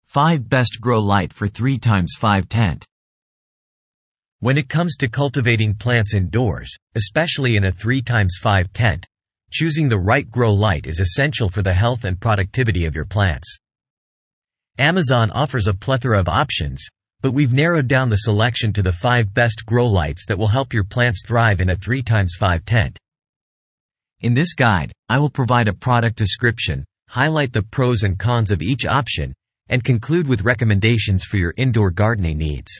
5 Best Grow Light for 3x5 tent. When it comes to cultivating plants indoors, especially in a 3x5 tent, choosing the right grow light is essential for the health and productivity of your plants. Amazon offers a plethora of options, but we've narrowed down the selection to the 5 best grow lights that will help your plants thrive in a 3x5 tent. In this guide, I will provide a product description, highlight the pros and cons of each option, and conclude with recommendations for your indoor gardening needs.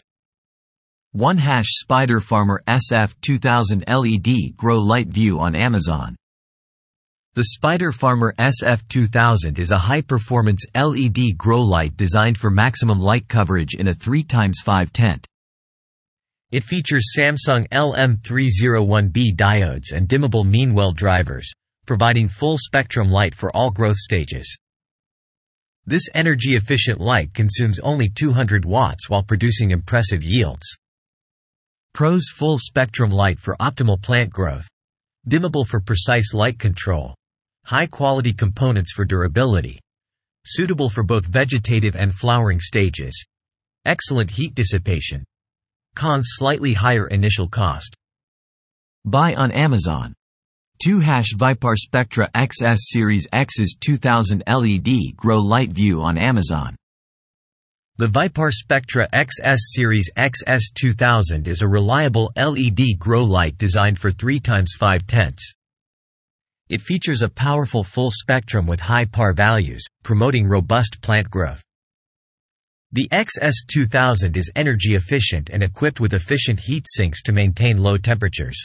1 Spider Farmer SF2000 LED Grow Light View on Amazon. The Spider Farmer SF2000 is a high-performance LED grow light designed for maximum light coverage in a 3x5 tent. It features Samsung LM301B diodes and dimmable Meanwell drivers, providing full-spectrum light for all growth stages. This energy-efficient light consumes only 200 watts while producing impressive yields. Pros: full-spectrum light for optimal plant growth, dimmable for precise light control, high-quality components for durability, suitable for both vegetative and flowering stages, excellent heat dissipation. Cons: slightly higher initial cost. Buy on Amazon. 2 Vipar Spectra XS Series X's 2000 LED Grow Light View on Amazon. The Vipar Spectra XS Series XS2000 is a reliable LED grow light designed for 3x5 tents. It features a powerful full spectrum with high PAR values, promoting robust plant growth. The XS2000 is energy efficient and equipped with efficient heat sinks to maintain low temperatures.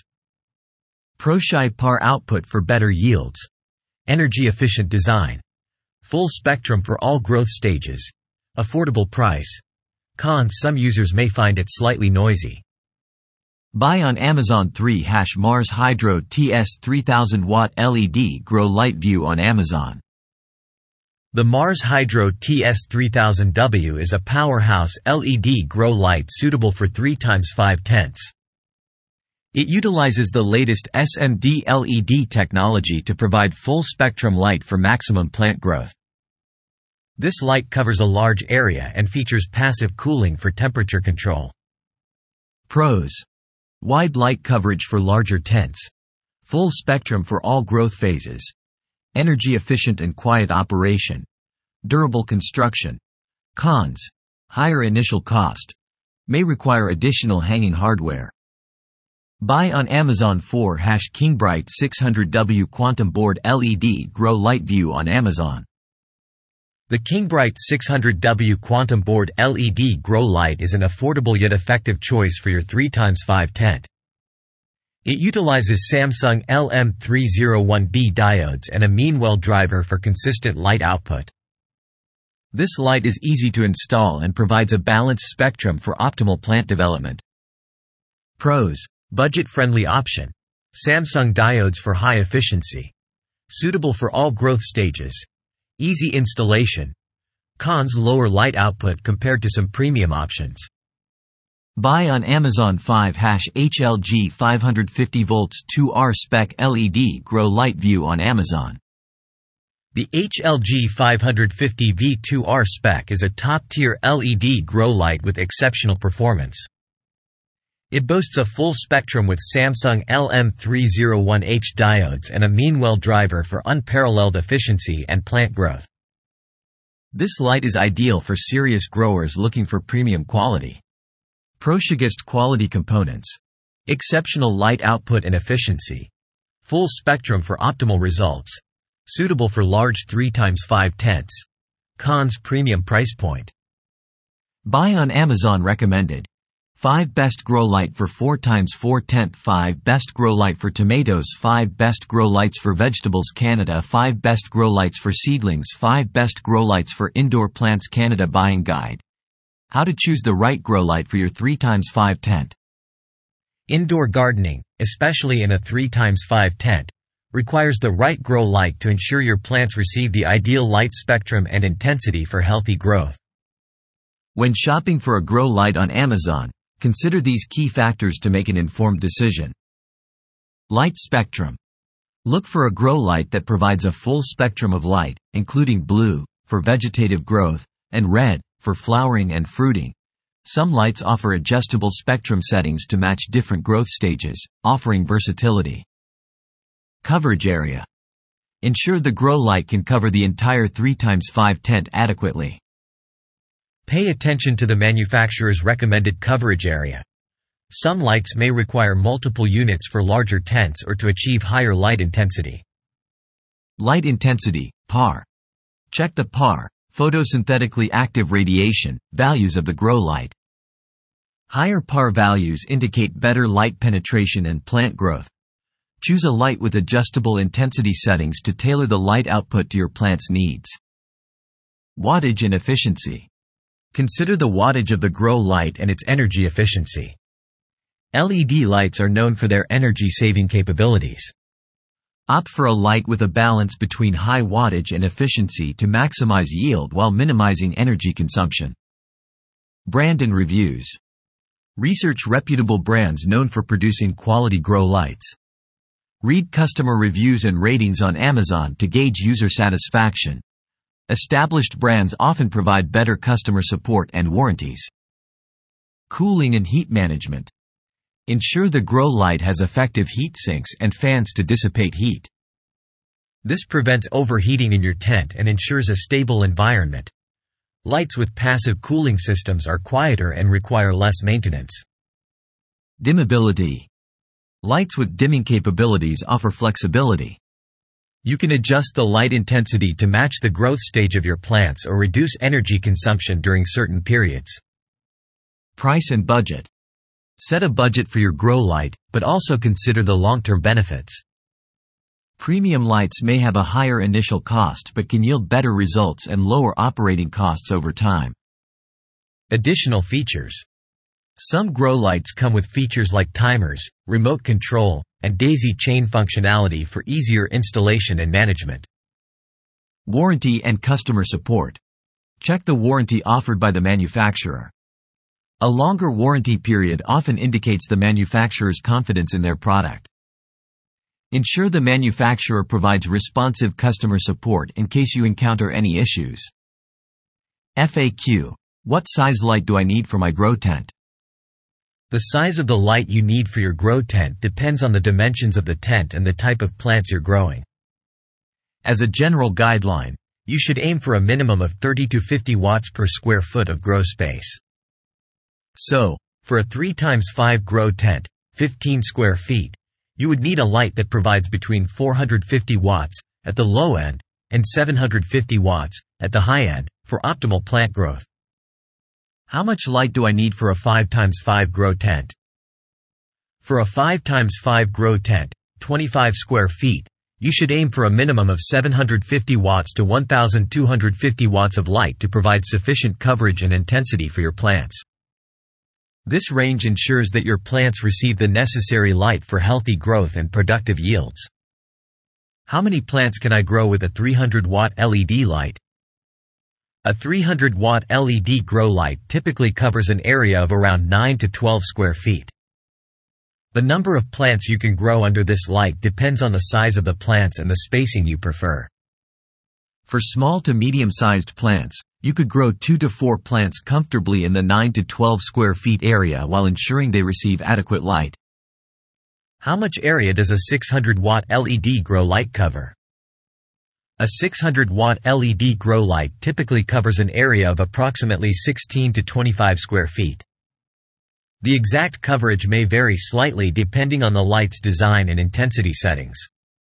High PAR output for better yields. Energy efficient design. Full spectrum for all growth stages. Affordable price. Cons: some users may find it slightly noisy. Buy on Amazon. 3 Mars Hydro TS 3000 Watt LED Grow Light View on Amazon. The Mars Hydro TS3000W is a powerhouse LED grow light suitable for 3x5 tents. It utilizes the latest SMD LED technology to provide full-spectrum light for maximum plant growth. This light covers a large area and features passive cooling for temperature control. Pros: wide light coverage for larger tents, full spectrum for all growth phases, energy efficient and quiet operation, durable construction. Cons: higher initial cost, may require additional hanging hardware. Buy on Amazon. 4 Kingbright 600W Quantum Board LED Grow Light View on Amazon. The Kingbright 600W Quantum Board LED Grow Light is an affordable yet effective choice for your 3x5 tent. It utilizes Samsung LM301B diodes and a Meanwell driver for consistent light output. This light is easy to install and provides a balanced spectrum for optimal plant development. Pros: budget-friendly option. Samsung diodes for high efficiency. Suitable for all growth stages. Easy installation. Cons: lower light output compared to some premium options. Buy on Amazon. 5 HLG 550 volts 2R Spec LED Grow Light View on Amazon. The HLG 550 V2R Spec is a top-tier LED grow light with exceptional performance. It boasts a full spectrum with Samsung LM301H diodes and a Meanwell driver for unparalleled efficiency and plant growth. This light is ideal for serious growers looking for premium quality. Proshigest quality components. Exceptional light output and efficiency. Full spectrum for optimal results. Suitable for large 3x5 tents. Cons: premium price point. Buy on Amazon. Recommended. 5 Best Grow Light for 4x4 tent. 5 Best Grow Light for tomatoes. 5 Best Grow Lights for vegetables. Canada. 5 Best Grow Lights for seedlings. 5 Best Grow Lights for indoor plants. Canada. Buying guide. How to choose the right grow light for your 3x5 tent. Indoor gardening, especially in a 3x5 tent, requires the right grow light to ensure your plants receive the ideal light spectrum and intensity for healthy growth. When shopping for a grow light on Amazon, consider these key factors to make an informed decision. Light spectrum. Look for a grow light that provides a full spectrum of light, including blue, for vegetative growth, and red, For flowering and fruiting, some lights offer adjustable spectrum settings to match different growth stages, offering versatility. Coverage area. Ensure the grow light can cover the entire 3x5 tent adequately. Pay attention to the manufacturer's recommended coverage area. Some lights may require multiple units for larger tents or to achieve higher light intensity. Light intensity, PAR. Check the PAR, photosynthetically active radiation, values of the grow light. Higher PAR values indicate better light penetration and plant growth. Choose a light with adjustable intensity settings to tailor the light output to your plant's needs. Wattage and efficiency. Consider the wattage of the grow light and its energy efficiency. LED lights are known for their energy-saving capabilities. Opt for a light with a balance between high wattage and efficiency to maximize yield while minimizing energy consumption. Brand and reviews. Research reputable brands known for producing quality grow lights. Read customer reviews and ratings on Amazon to gauge user satisfaction. Established brands often provide better customer support and warranties. Cooling and heat management. Ensure the grow light has effective heat sinks and fans to dissipate heat. This prevents overheating in your tent and ensures a stable environment. Lights with passive cooling systems are quieter and require less maintenance. Dimmability. Lights with dimming capabilities offer flexibility. You can adjust the light intensity to match the growth stage of your plants or reduce energy consumption during certain periods. Price and budget. Set a budget for your grow light, but also consider the long-term benefits. Premium lights may have a higher initial cost but can yield better results and lower operating costs over time. Additional features. Some grow lights come with features like timers, remote control, and daisy chain functionality for easier installation and management. Warranty and customer support. Check the warranty offered by the manufacturer. A longer warranty period often indicates the manufacturer's confidence in their product. Ensure the manufacturer provides responsive customer support in case you encounter any issues. FAQ. What size light do I need for my grow tent? The size of the light you need for your grow tent depends on the dimensions of the tent and the type of plants you're growing. As a general guideline, you should aim for a minimum of 30 to 50 watts per square foot of grow space. So, for a 3x5 grow tent, 15 square feet, you would need a light that provides between 450 watts at the low end and 750 watts at the high end for optimal plant growth. How much light do I need for a 5x5 grow tent? For a 5x5 grow tent, 25 square feet, you should aim for a minimum of 750 watts to 1250 watts of light to provide sufficient coverage and intensity for your plants. This range ensures that your plants receive the necessary light for healthy growth and productive yields. How many plants can I grow with a 300-watt LED light? A 300-watt LED grow light typically covers an area of around 9 to 12 square feet. The number of plants you can grow under this light depends on the size of the plants and the spacing you prefer. For small to medium-sized plants, you could grow 2 to 4 plants comfortably in the 9 to 12 square feet area while ensuring they receive adequate light. How much area does a 600-watt LED grow light cover? A 600-watt LED grow light typically covers an area of approximately 16 to 25 square feet. The exact coverage may vary slightly depending on the light's design and intensity settings.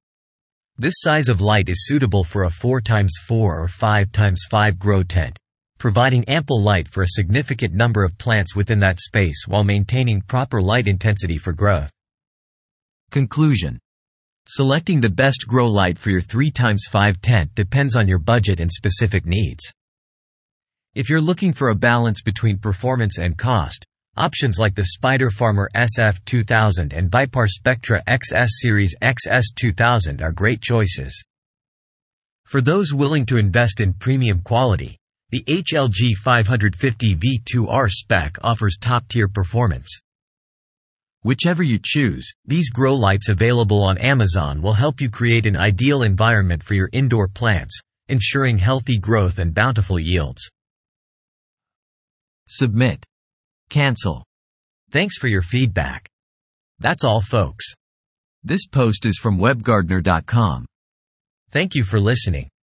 This size of light is suitable for a 4x4 or 5x5 grow tent, providing ample light for a significant number of plants within that space while maintaining proper light intensity for growth. Conclusion. Selecting the best grow light for your 3x5 tent depends on your budget and specific needs. If you're looking for a balance between performance and cost, options like the Spider Farmer SF2000 and Bipar Spectra XS Series XS2000 are great choices. For those willing to invest in premium quality, the HLG 550 V2R spec offers top-tier performance. Whichever you choose, these grow lights available on Amazon will help you create an ideal environment for your indoor plants, ensuring healthy growth and bountiful yields. submit, cancel. Thanks for your feedback. That's all, folks. This post is from WebGardener.com. Thank you for listening.